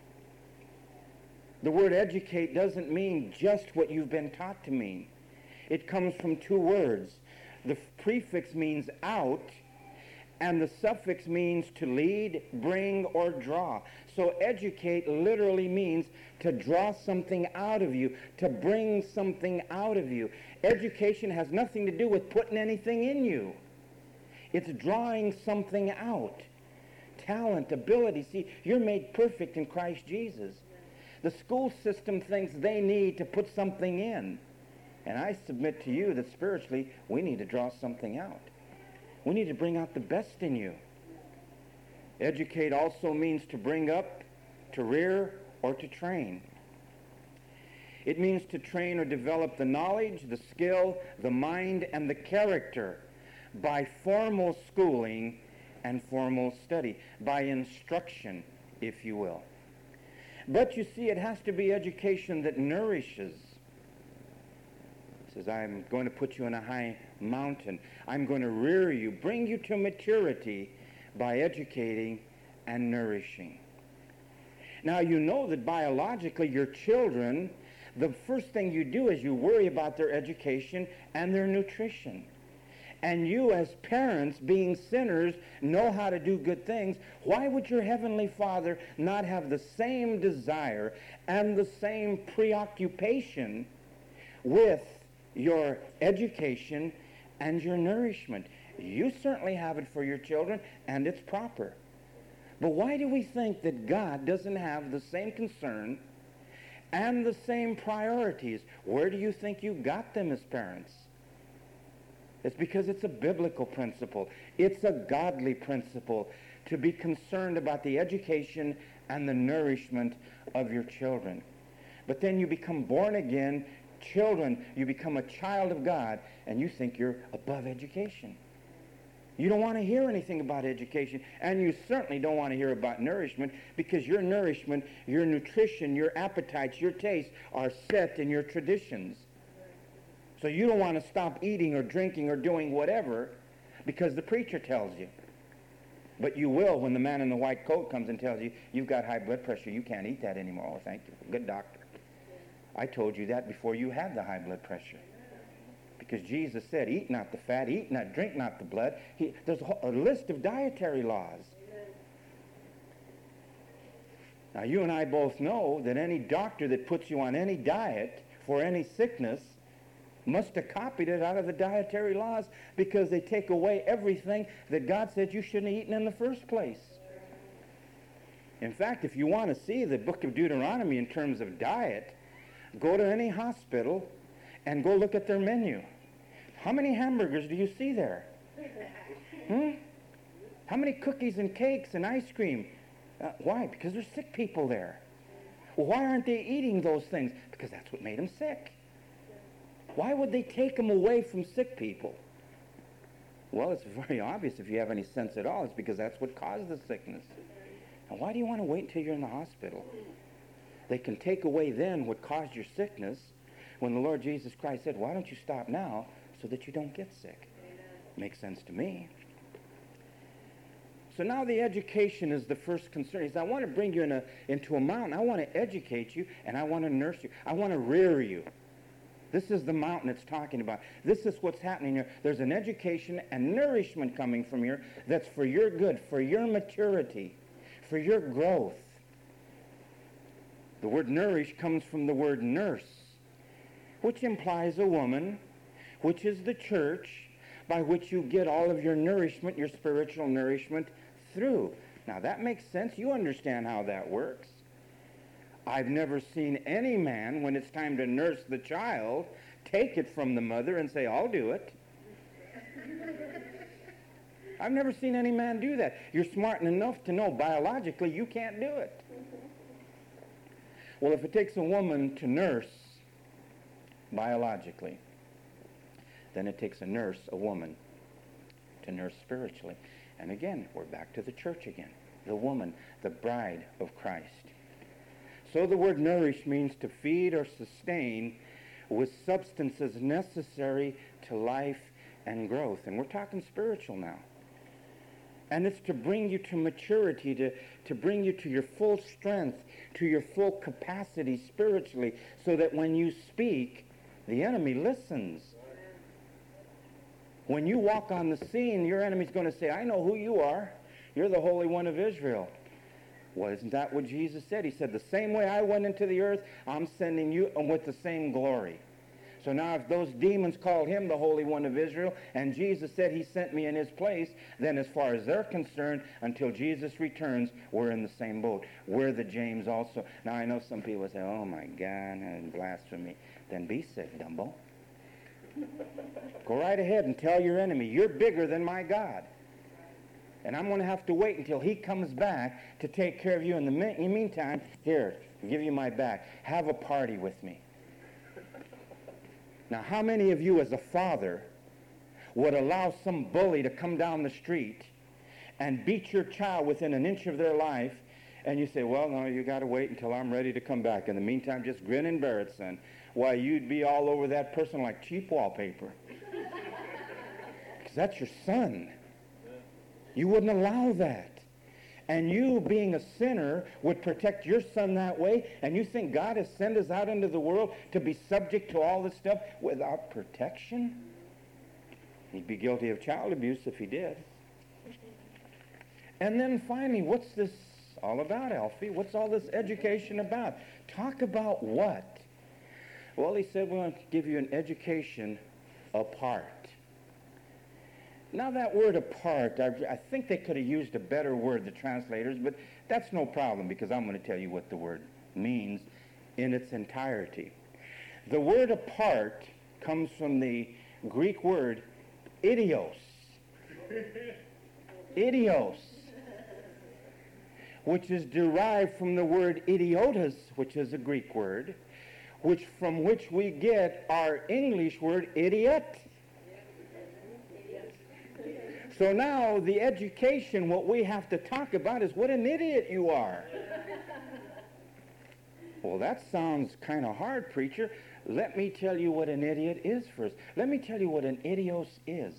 The word educate doesn't mean just what you've been taught to mean. It comes from two words. The prefix means out, and the suffix means to lead, bring, or draw. So educate literally means to draw something out of you, to bring something out of you. Education has nothing to do with putting anything in you. It's drawing something out. Talent, ability. See, you're made perfect in Christ Jesus. The school system thinks they need to put something in. And I submit to you that spiritually, we need to draw something out. We need to bring out the best in you. Educate also means to bring up, to rear, or to train. It means to train or develop the knowledge, the skill, the mind, and the character by formal schooling and formal study, by instruction, if you will. But you see, it has to be education that nourishes. It says, I'm going to put you in a high mountain. I'm going to rear you, bring you to maturity by educating and nourishing. Now, you know that biologically your children, the first thing you do is you worry about their education and their nutrition. And you as parents, being sinners, know how to do good things. Why would your Heavenly Father not have the same desire and the same preoccupation with your education and your nourishment? You certainly have it for your children, and it's proper. But why do we think that God doesn't have the same concern and the same priorities? Where do you think you got them as parents? It's because it's a biblical principle. It's a godly principle to be concerned about the education and the nourishment of your children. But then you become born again children. You become a child of God, and you think you're above education. You don't want to hear anything about education, and you certainly don't want to hear about nourishment, because your nourishment, your nutrition, your appetites, your tastes are set in your traditions. So you don't want to stop eating or drinking or doing whatever because the preacher tells you. But you will when the man in the white coat comes and tells you, you've got high blood pressure, you can't eat that anymore. Oh, thank you. Good doctor. I told you that before you had the high blood pressure. Because Jesus said, eat not the fat, eat not, drink not the blood. There's a list of dietary laws. Now, you and I both know that any doctor that puts you on any diet for any sickness must have copied it out of the dietary laws, because they take away everything that God said you shouldn't have eaten in the first place. In fact, if you want to see the book of Deuteronomy in terms of diet, go to any hospital and go look at their menu. How many hamburgers do you see there? How many cookies and cakes and ice cream? Why? Because there's sick people there. Well, why aren't they eating those things? Because that's what made them sick. Why would they take them away from sick people? Well, it's very obvious if you have any sense at all. It's because that's what caused the sickness. Now, why do you want to wait until you're in the hospital? They can take away then what caused your sickness when the Lord Jesus Christ said, why don't you stop now so that you don't get sick? Makes sense to me. So now the education is the first concern. He said, I want to bring you into a mountain. I want to educate you, and I want to nurse you. I want to rear you. This is the mountain it's talking about. This is what's happening here. There's an education and nourishment coming from here that's for your good, for your maturity, for your growth. The word nourish comes from the word nurse, which implies a woman, which is the church, by which you get all of your nourishment, your spiritual nourishment through. Now that makes sense. You understand how that works. I've never seen any man, when it's time to nurse the child, take it from the mother and say, I'll do it. I've never seen any man do that. You're smart enough to know biologically you can't do it. Well, if it takes a woman to nurse biologically, then it takes a woman, to nurse spiritually. And again, we're back to the church again. The woman, the bride of Christ. So the word nourish means to feed or sustain with substances necessary to life and growth. And we're talking spiritual now. And it's to bring you to maturity, to bring you to your full strength, to your full capacity spiritually, so that when you speak, the enemy listens. When you walk on the scene, your enemy's going to say, I know who you are. You're the Holy One of Israel. Well, isn't that what Jesus said? He said, the same way I went into the earth, I'm sending you with the same glory. So now if those demons called him the Holy One of Israel, and Jesus said he sent me in his place, then as far as they're concerned, until Jesus returns, we're in the same boat. We're the James also. Now I know some people say, oh my God, blasphemy. Then be sick, Dumbo. Go right ahead and tell your enemy, you're bigger than my God. And I'm going to have to wait until he comes back to take care of you. In the meantime, here, I'll give you my back. Have a party with me. Now, how many of you as a father would allow some bully to come down the street and beat your child within an inch of their life, and you say, well, no, you got to wait until I'm ready to come back. In the meantime, just grin and bear it, son. Why, you'd be all over that person like cheap wallpaper. Because that's your son. You wouldn't allow that. And you, being a sinner, would protect your son that way, and you think God has sent us out into the world to be subject to all this stuff without protection? He'd be guilty of child abuse if he did. And then finally, what's this all about, Alfie? What's all this education about? Talk about what? Well, he said, we want to give you an education apart. Now that word apart, I think they could have used a better word, the translators, but that's no problem because I'm going to tell you what the word means in its entirety. The word apart comes from the Greek word idios. Idios, which is derived from the word idiotas, which is a Greek word, from which we get our English word idiot. So now the education, what we have to talk about is what an idiot you are. Well, that sounds kind of hard, preacher. Let me tell you what an idiot is first. Let me tell you what an idios is.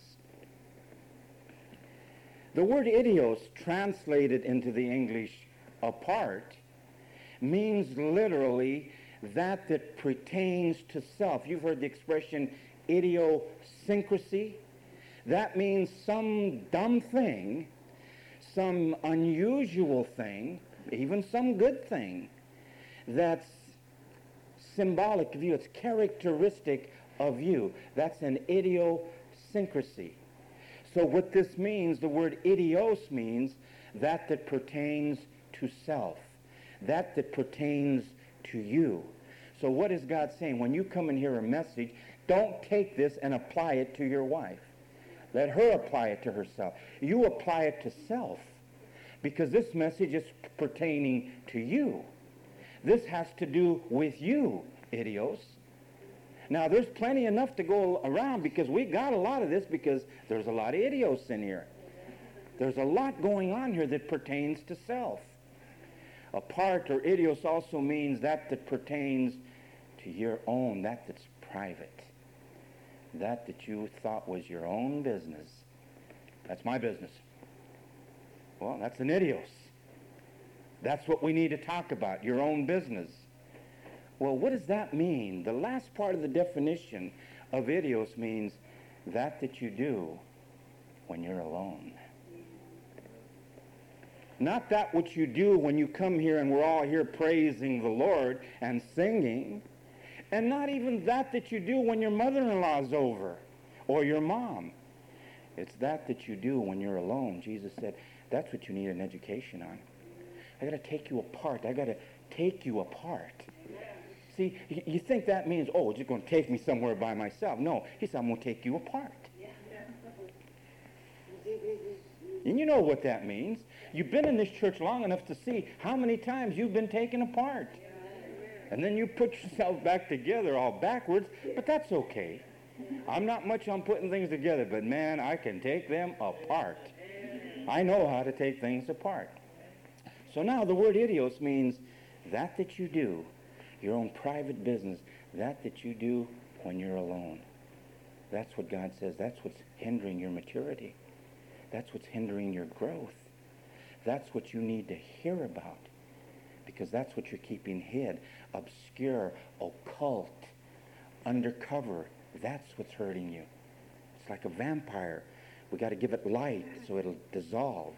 The word idios, translated into the English apart, means literally that pertains to self. You've heard the expression idiosyncrasy. That means some dumb thing, some unusual thing, even some good thing that's symbolic of you. It's characteristic of you. That's an idiosyncrasy. So what this means, the word idios means that pertains to self, that pertains to you. So what is God saying? When you come and hear a message, don't take this and apply it to your wife. Let her apply it to herself. You apply it to self, because this message is pertaining to you. This has to do with you, idios. Now, there's plenty enough to go around because we got a lot of this because there's a lot of idios in here. There's a lot going on here that pertains to self. Apart or idios also means that pertains to your own, that's private. That you thought was your own business. That's my business. Well, that's an idios. That's what we need to talk about, your own business. Well, what does that mean? The last part of the definition of idios means that you do when you're alone. Not that what you do when you come here and we're all here praising the Lord and singing. And not even that you do when your mother-in-law's over or your mom. It's that you do when you're alone. Jesus said, that's what you need an education on. I got to take you apart. I got to take you apart. See, you think that means, oh, it's just going to take me somewhere by myself. No, he said, I'm going to take you apart. And you know what that means. You've been in this church long enough to see how many times you've been taken apart. And then you put yourself back together all backwards, but that's okay. I'm not much on putting things together, but man, I can take them apart. I know how to take things apart. So now the word idios means that you do, your own private business, that you do when you're alone. That's what God says. That's what's hindering your maturity. That's what's hindering your growth. That's what you need to hear about, because that's what you're keeping hid, obscure, occult, undercover. That's what's hurting you. It's like a vampire. We got to give it light so it'll dissolve.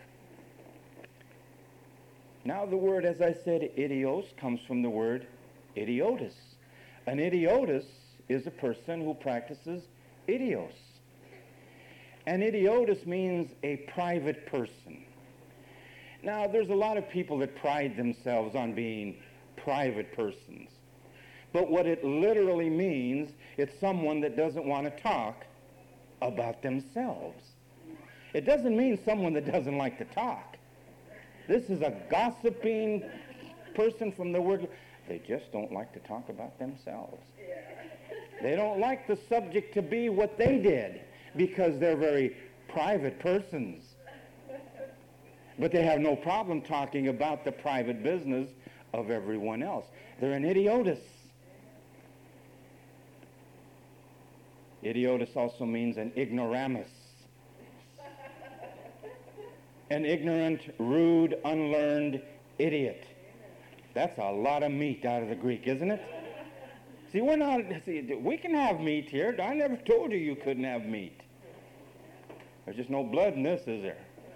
Now the word, as I said, idios, comes from the word idiotus. An idiotus is a person who practices idios. An idiotus means a private person. Now, there's a lot of people that pride themselves on being private persons. But what it literally means, it's someone that doesn't want to talk about themselves. It doesn't mean someone that doesn't like to talk. This is a gossiping person from the word. They just don't like to talk about themselves. They don't like the subject to be what they did, because they're very private persons. But they have no problem talking about the private business of everyone else. They're an idiotus. Idiotus also means an ignoramus. An ignorant, rude, unlearned idiot. That's a lot of meat out of the Greek, isn't it? See, we can have meat here. I never told you couldn't have meat. There's just no blood in this, is there?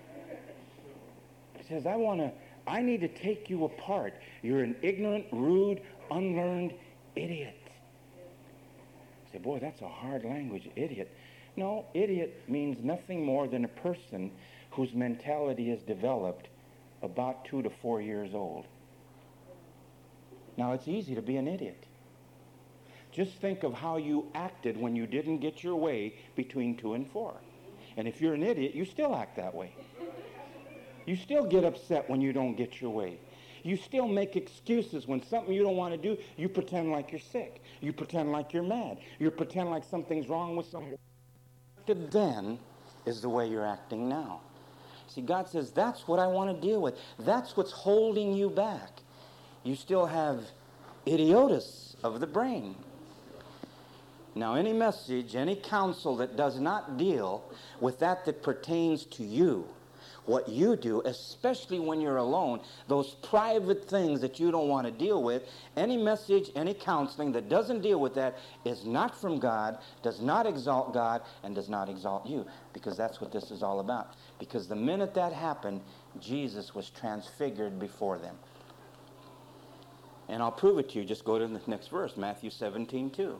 He says, I need to take you apart. You're an ignorant, rude, unlearned idiot. I say, boy, that's a hard language, idiot. No, idiot means nothing more than a person whose mentality is developed about 2 to 4 years old. Now, it's easy to be an idiot. Just think of how you acted when you didn't get your way between 2 and 4. And if you're an idiot, you still act that way. You still get upset when you don't get your way. You still make excuses when something you don't want to do. You pretend like you're sick. You pretend like you're mad. You pretend like something's wrong with someone. Then is the way you're acting now. See, God says, that's what I want to deal with. That's what's holding you back. You still have idiotus of the brain. Now, any message, any counsel that does not deal with that pertains to you, what you do, especially when you're alone, those private things that you don't want to deal with, any message, any counseling that doesn't deal with that is not from God, does not exalt God, and does not exalt you, because that's what this is all about. Because the minute that happened, Jesus was transfigured before them. And I'll prove it to you. Just go to the next verse, Matthew 17:2.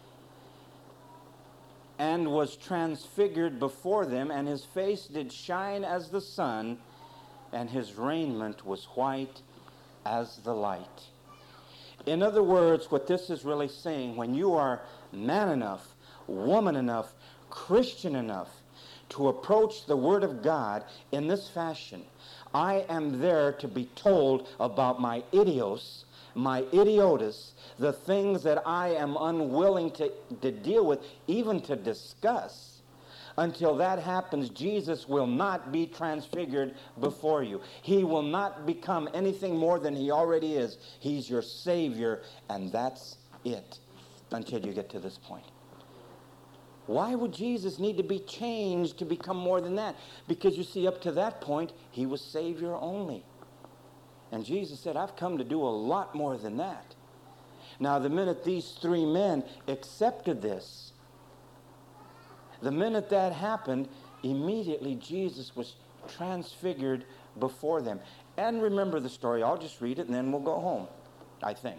And was transfigured before them, and his face did shine as the sun, and his raiment was white as the light. In other words, what this is really saying, when you are man enough, woman enough, Christian enough to approach the Word of God in this fashion, I am there to be told about my idios, my idiotus, the things that I am unwilling to deal with, even to discuss. Until that happens, Jesus will not be transfigured before you. He will not become anything more than he already is. He's your Savior, and that's it until you get to this point. Why would Jesus need to be changed to become more than that? Because you see, up to that point, he was Savior only. And Jesus said, I've come to do a lot more than that. Now, the minute these 3 men accepted this, the minute that happened, immediately Jesus was transfigured before them. And remember the story. I'll just read it and then we'll go home, I think.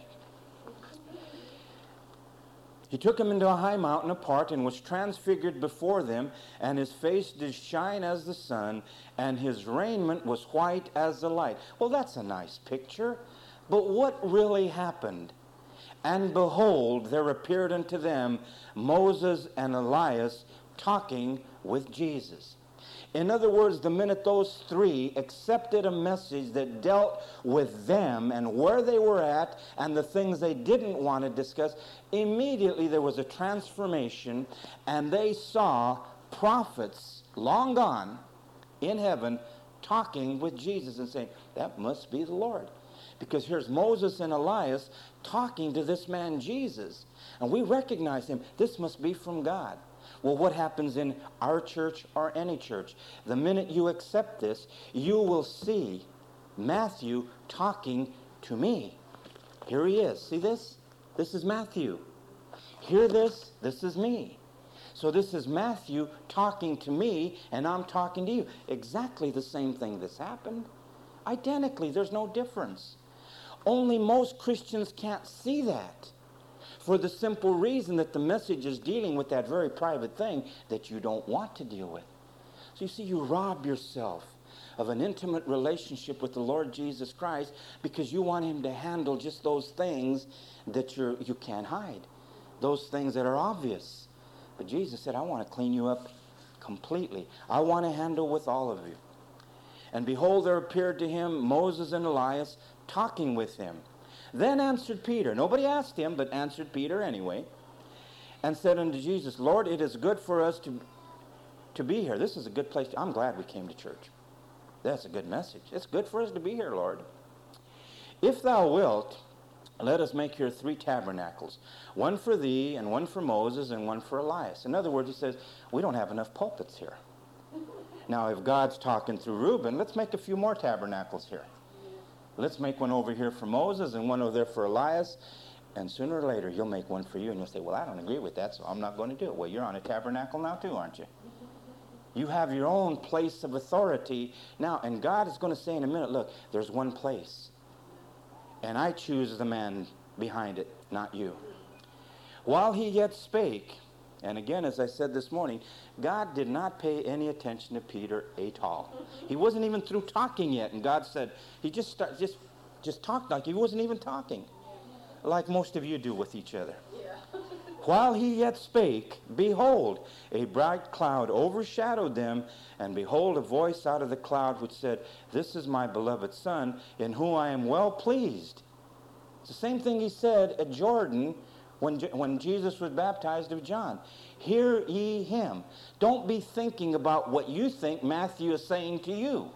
He took him into a high mountain apart and was transfigured before them, and his face did shine as the sun, and his raiment was white as the light. Well, that's a nice picture. But what really happened? And behold, there appeared unto them Moses and Elias talking with Jesus. In other words, the minute those three accepted a message that dealt with them and where they were at and the things they didn't want to discuss, immediately there was a transformation, and they saw prophets long gone in heaven talking with Jesus and saying, that must be the Lord. Because here's Moses and Elias talking to this man Jesus. And we recognize him. This must be from God. Well, what happens in our church or any church? The minute you accept this, you will see Matthew talking to me. Here he is. See this? This is Matthew. Hear this? This is me. So this is Matthew talking to me, and I'm talking to you. Exactly the same thing that's happened. Identically, there's no difference. Only most Christians can't see that, for the simple reason that the message is dealing with that very private thing that you don't want to deal with. So you see, you rob yourself of an intimate relationship with the Lord Jesus Christ because you want him to handle just those things that you can't hide, those things that are obvious. But Jesus said, I want to clean you up completely. I want to handle with all of you. And behold, there appeared to him Moses and Elias talking with him. Then answered Peter. Nobody asked him, but answered Peter anyway, and said unto Jesus, Lord, it is good for us to be here. This is a good place. I'm glad we came to church. That's a good message. It's good for us to be here, Lord. If thou wilt, let us make here 3 tabernacles, one for thee, and one for Moses, and one for Elias. In other words, he says, we don't have enough pulpits here. Now, if God's talking through Reuben, let's make a few more tabernacles here. Let's make one over here for Moses and one over there for Elias. And sooner or later, you'll make one for you. And you'll say, well, I don't agree with that, so I'm not going to do it. Well, you're on a tabernacle now too, aren't you? You have your own place of authority now. And God is going to say in a minute, look, there's one place. And I choose the man behind it, not you. While he yet spake, and again, as I said this morning, God did not pay any attention to Peter at all. He wasn't even through talking yet, and God said, he just talked like he wasn't even talking, like most of you do with each other. While he yet spake, behold, a bright cloud overshadowed them, and behold, a voice out of the cloud which said, this is my beloved Son, in whom I am well pleased. It's the same thing he said at Jordan when Jesus was baptized of John. Hear ye him. Don't be thinking about what you think Matthew is saying to you.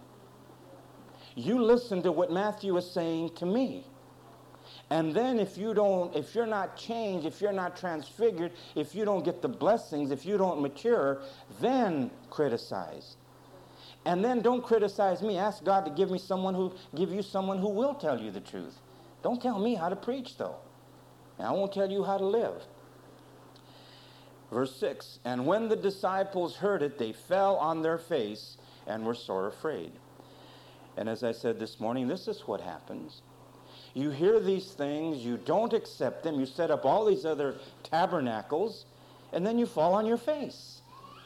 You listen to what Matthew is saying to me. And then if you're not changed, if you're not transfigured, if you don't get the blessings, if you don't mature, then criticize. And then don't criticize me. Ask God to give you someone who will tell you the truth. Don't tell me how to preach, though. And I won't tell you how to live. Verse 6, and when the disciples heard it, they fell on their face and were sore afraid. And as I said this morning, this is what happens. You hear these things, you don't accept them, you set up all these other tabernacles, and then you fall on your face.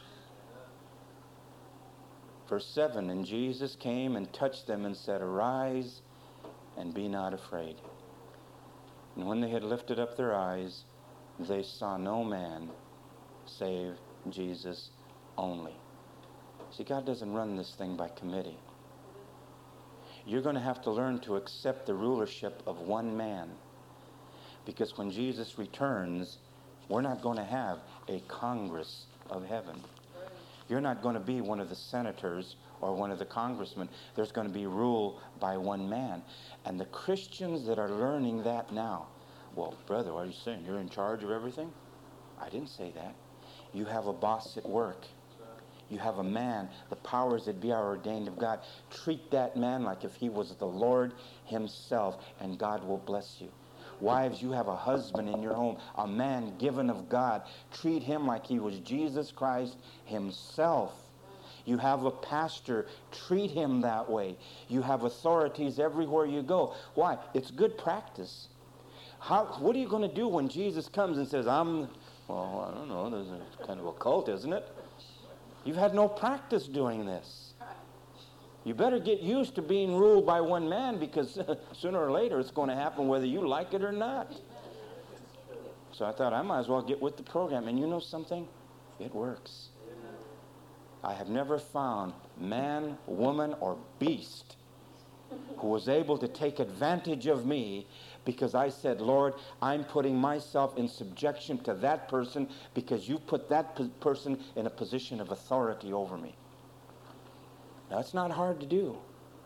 Verse 7, and Jesus came and touched them and said, arise and be not afraid. And when they had lifted up their eyes, they saw no man save Jesus only. See, God doesn't run this thing by committee. You're going to have to learn to accept the rulership of one man. Because when Jesus returns, we're not going to have a Congress of heaven. You're not going to be one of the senators or one of the congressmen. There's going to be rule by one man. And the Christians that are learning that now, well, brother, what are you saying? You're in charge of everything? I didn't say that. You have a boss at work. You have a man. The powers that be are ordained of God. Treat that man like if he was the Lord himself, and God will bless you. Wives, you have a husband in your home, a man given of God. Treat him like he was Jesus Christ himself. You have a pastor. Treat him that way. You have authorities everywhere you go. Why? It's good practice. What are you going to do when Jesus comes and says, well, I don't know, there's a kind of a cult, isn't it? You've had no practice doing this. You better get used to being ruled by one man, because sooner or later it's going to happen whether you like it or not. So I thought I might as well get with the program. And you know something? It works. I have never found man, woman, or beast who was able to take advantage of me because I said, Lord, I'm putting myself in subjection to that person because you put that person in a position of authority over me. Now, it's not hard to do.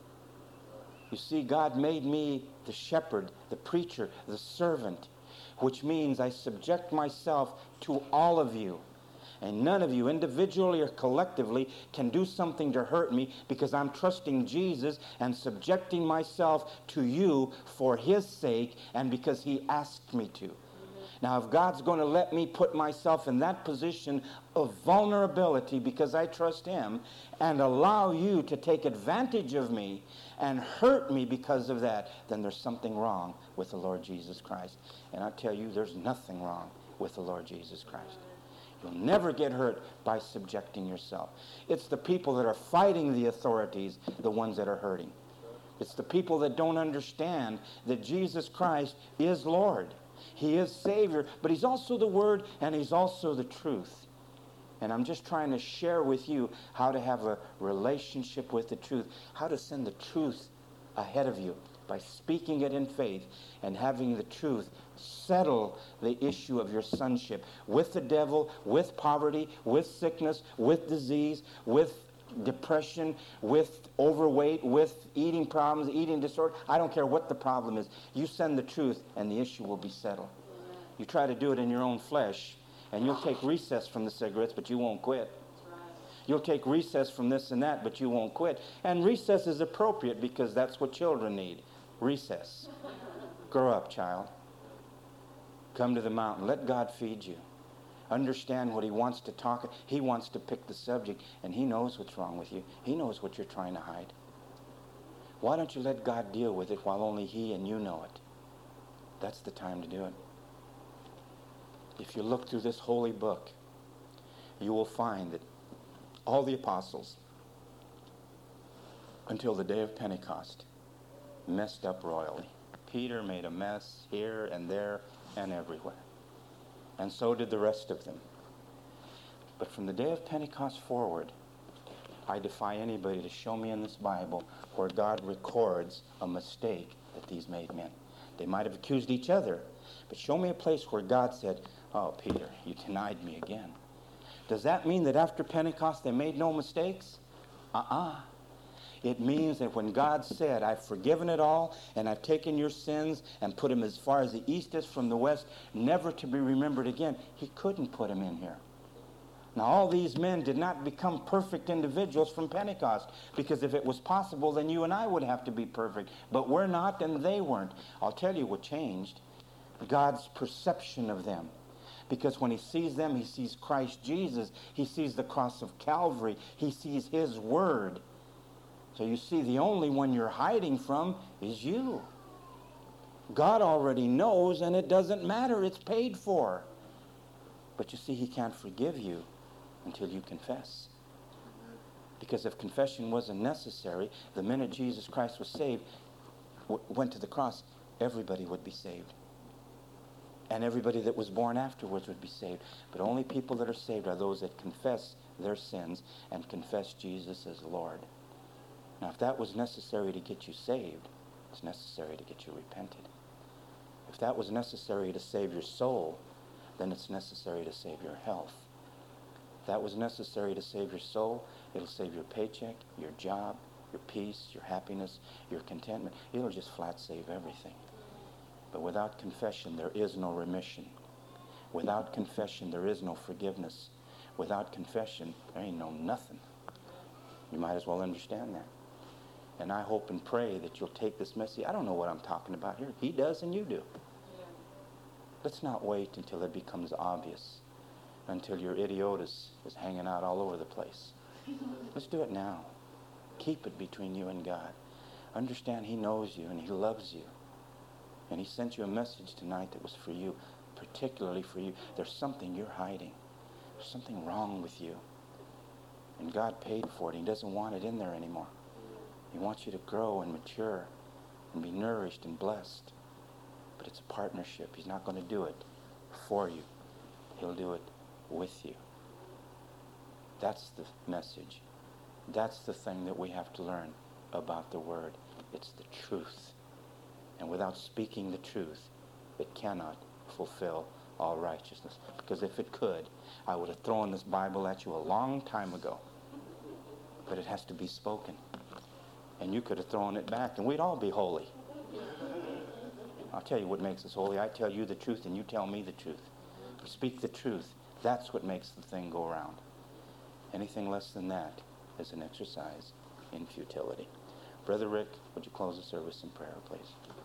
You see, God made me the shepherd, the preacher, the servant, which means I subject myself to all of you. And none of you, individually or collectively, can do something to hurt me because I'm trusting Jesus and subjecting myself to you for his sake and because he asked me to. Now, if God's going to let me put myself in that position of vulnerability because I trust him and allow you to take advantage of me and hurt me because of that, then there's something wrong with the Lord Jesus Christ. And I tell you, there's nothing wrong with the Lord Jesus Christ. You'll never get hurt by subjecting yourself. It's the people that are fighting the authorities, the ones that are hurting. It's the people that don't understand that Jesus Christ is Lord. He is Savior, but he's also the Word and he's also the truth. And I'm just trying to share with you how to have a relationship with the truth, how to send the truth ahead of you by speaking it in faith and having the truth settle the issue of your sonship with the devil, with poverty, with sickness, with disease, with depression, with overweight, with eating problems, eating disorder. I don't care what the problem is. You send the truth and the issue will be settled. You try to do it in your own flesh and you'll take recess from the cigarettes, but you won't quit. You'll take recess from this and that, but you won't quit. And recess is appropriate because that's what children need. Recess. Grow up, child. Come to the mountain. Let God feed you. Understand what he wants to talk. He wants to pick the subject, and he knows what's wrong with you. He knows what you're trying to hide. Why don't you let God deal with it while only he and you know it? That's the time to do it. If you look through this holy book, you will find that all the apostles, until the day of Pentecost, messed up royally. Peter made a mess here and there and everywhere. And so did the rest of them. But from the day of Pentecost forward, I defy anybody to show me in this Bible where God records a mistake that these made men. They might have accused each other, but show me a place where God said, oh, Peter, you denied me again. Does that mean that after Pentecost they made no mistakes? It means that when God said, I've forgiven it all, and I've taken your sins and put them as far as the east is from the west, never to be remembered again, he couldn't put them in here. Now, all these men did not become perfect individuals from Pentecost, because if it was possible, then you and I would have to be perfect. But we're not, and they weren't. I'll tell you what changed. God's perception of them. Because when he sees them, he sees Christ Jesus. He sees the cross of Calvary. He sees his word. So you see, the only one you're hiding from is you. God already knows, and it doesn't matter. It's paid for. But you see, he can't forgive you until you confess. Because if confession wasn't necessary, the minute Jesus Christ was saved, went to the cross, everybody would be saved. And everybody that was born afterwards would be saved. But only people that are saved are those that confess their sins and confess Jesus as Lord. Now, if that was necessary to get you saved, it's necessary to get you repented. If that was necessary to save your soul, then it's necessary to save your health. If that was necessary to save your soul, it'll save your paycheck, your job, your peace, your happiness, your contentment. It'll just flat save everything. But without confession, there is no remission. Without confession, there is no forgiveness. Without confession, there ain't no nothing. You might as well understand that. And I hope and pray that you'll take this message. I don't know what I'm talking about here. He does and you do. Yeah. Let's not wait until it becomes obvious, until your idiotus is hanging out all over the place. Let's do it now. Keep it between you and God. Understand he knows you and he loves you. And he sent you a message tonight that was for you, particularly for you. There's something you're hiding. There's something wrong with you. And God paid for it. He doesn't want it in there anymore. He wants you to grow and mature and be nourished and blessed. But it's a partnership. He's not going to do it for you. He'll do it with you. That's the message. That's the thing that we have to learn about the Word. It's the truth. And without speaking the truth, it cannot fulfill all righteousness. Because if it could, I would have thrown this Bible at you a long time ago. But it has to be spoken. And you could have thrown it back, and we'd all be holy. I'll tell you what makes us holy. I tell you the truth, and you tell me the truth. We speak the truth. That's what makes the thing go round. Anything less than that is an exercise in futility. Brother Rick, would you close the service in prayer, please?